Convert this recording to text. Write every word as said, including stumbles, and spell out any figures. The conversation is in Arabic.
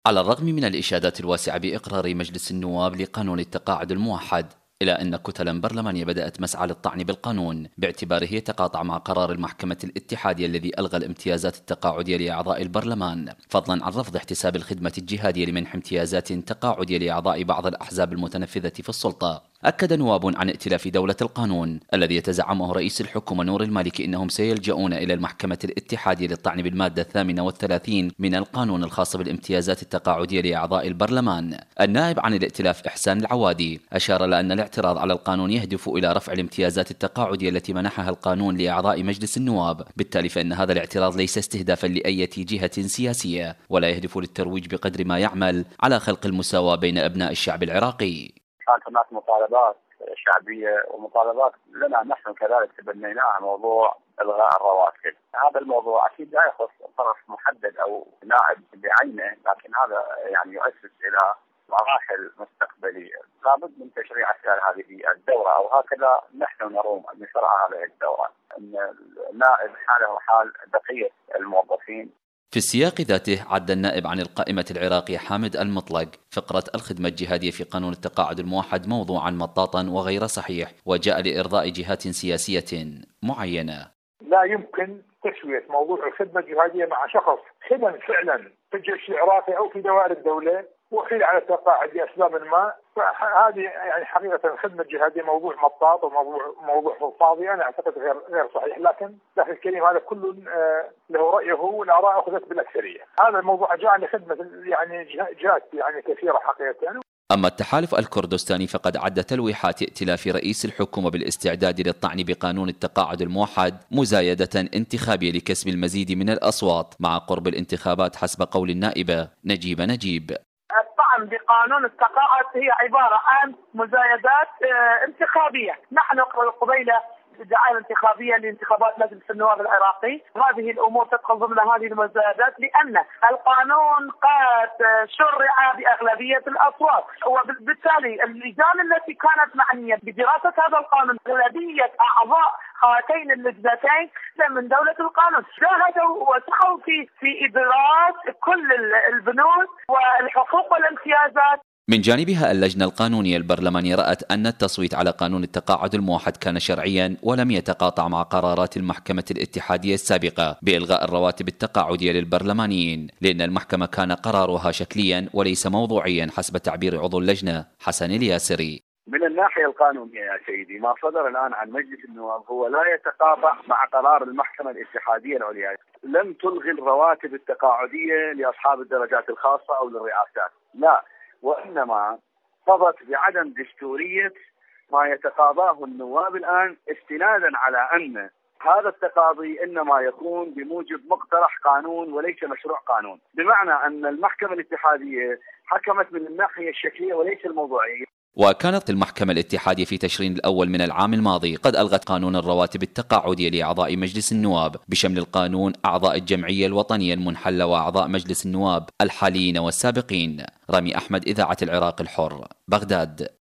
على الرغم من الإشادات الواسعة بإقرار مجلس النواب لقانون التقاعد الموحد، إلى أن كتلا برلمانية بدأت مسعى للطعن بالقانون باعتباره يتقاطع مع قرار المحكمة الاتحادية الذي ألغى الامتيازات التقاعدية لأعضاء البرلمان، فضلا عن رفض احتساب الخدمة الجهادية لمنح امتيازات تقاعدية لأعضاء بعض الأحزاب المتنفذة في السلطة. أكد نواب عن ائتلاف دولة القانون الذي يتزعمه رئيس الحكومة نور المالكي أنهم سيلجؤون إلى المحكمة الاتحادية للطعن بالمادة الثامنة والثلاثين من القانون الخاص بالامتيازات التقاعدية لأعضاء البرلمان. النائب عن الائتلاف إحسان العوادي أشار لأن الاعتراض على القانون يهدف إلى رفع الامتيازات التقاعدية التي منحها القانون لأعضاء مجلس النواب، بالتالي فإن هذا الاعتراض ليس استهدافا لأي جهة سياسية ولا يهدف للترويج بقدر ما يعمل على خلق المساواة بين أبناء الشعب العراقي. كانت هناك مطالبات شعبية ومطالبات لنا نحن كذلك تبنيناها، موضوع إلغاء الرواتب. هذا الموضوع أكيد لا يخص طرف محدد أو نائب بعينه، لكن هذا يعني يؤسس إلى مراحل مستقبلية. لابد من تشريع هذه الدورة، أو هكذا نحن نروم أن يشرع هذه الدورة، أن النائب حاله حال بقية الموظفين. في السياق ذاته عد النائب عن القائمة العراقية حامد المطلق فقرة الخدمة الجهادية في قانون التقاعد الموحد موضوعا مطاطا وغير صحيح، وجاء لإرضاء جهات سياسية معينة. لا يمكن تسوية موضوع الخدمة الجهادية مع شخص خدم فعلا في الجيش العراقي أو في دوائر الدولة وحيل على التقاعد لأسباب ما، فهذه يعني حقيقة الخدمة الجهادية موضوع مطاط وموضوع موضوع فاضي، أنا أعتقد غير غير صحيح، لكن داخل الكريم هذا كل له رأيه والآراء أخذت بالأكثرية. هذا الموضوع جاء لخدمة يعني جهات يعني كثيرة حقيقة يعني. أما التحالف الكردستاني فقد عد تلويحات ائتلاف رئيس الحكومة بالاستعداد للطعن بقانون التقاعد الموحد مزايدة انتخابية لكسب المزيد من الأصوات مع قرب الانتخابات حسب قول النائبة نجيبة نجيب. الطعن بقانون التقاعد هي عبارة عن مزايدات انتخابية. نحن قبيل الدعاية الانتخابية لانتخابات مجلس النواب العراقي، هذه الأمور تدخل ضمن هذه المزايدات لأن القانون قد شرع بأغلبية الأصوات، وبالتالي اللجان التي كانت معنية بدراسة هذا القانون أغلبية أعضاء هاتين اللجنتين من دولة القانون جاهدوا وسعوا في في إدراس كل البنود والحقوق والامتيازات. من جانبها اللجنة القانونية البرلمانية رأت أن التصويت على قانون التقاعد الموحد كان شرعيا ولم يتقاطع مع قرارات المحكمة الاتحادية السابقة بإلغاء الرواتب التقاعدية للبرلمانيين، لأن المحكمة كان قرارها شكليا وليس موضوعيا حسب تعبير عضو اللجنة حسن الياسري. من الناحية القانونية يا سيدي، ما صدر الآن عن مجلس النواب هو لا يتقاطع مع قرار المحكمة الاتحادية العليا. لم تلغي الرواتب التقاعدية لأصحاب الدرجات الخاصة أو للرئاسات، لا، وإنما قضت بعدم دستورية ما يتقاضاه النواب الآن، استنادا على أن هذا التقاضي إنما يكون بموجب مقترح قانون وليس مشروع قانون، بمعنى أن المحكمة الاتحادية حكمت من الناحية الشكلية وليس الموضوعية. وكانت المحكمة الاتحادية في تشرين الأول من العام الماضي قد ألغت قانون الرواتب التقاعدية لأعضاء مجلس النواب بشمل القانون أعضاء الجمعية الوطنية المنحلة وأعضاء مجلس النواب الحاليين والسابقين. رامي أحمد، إذاعة العراق الحر، بغداد.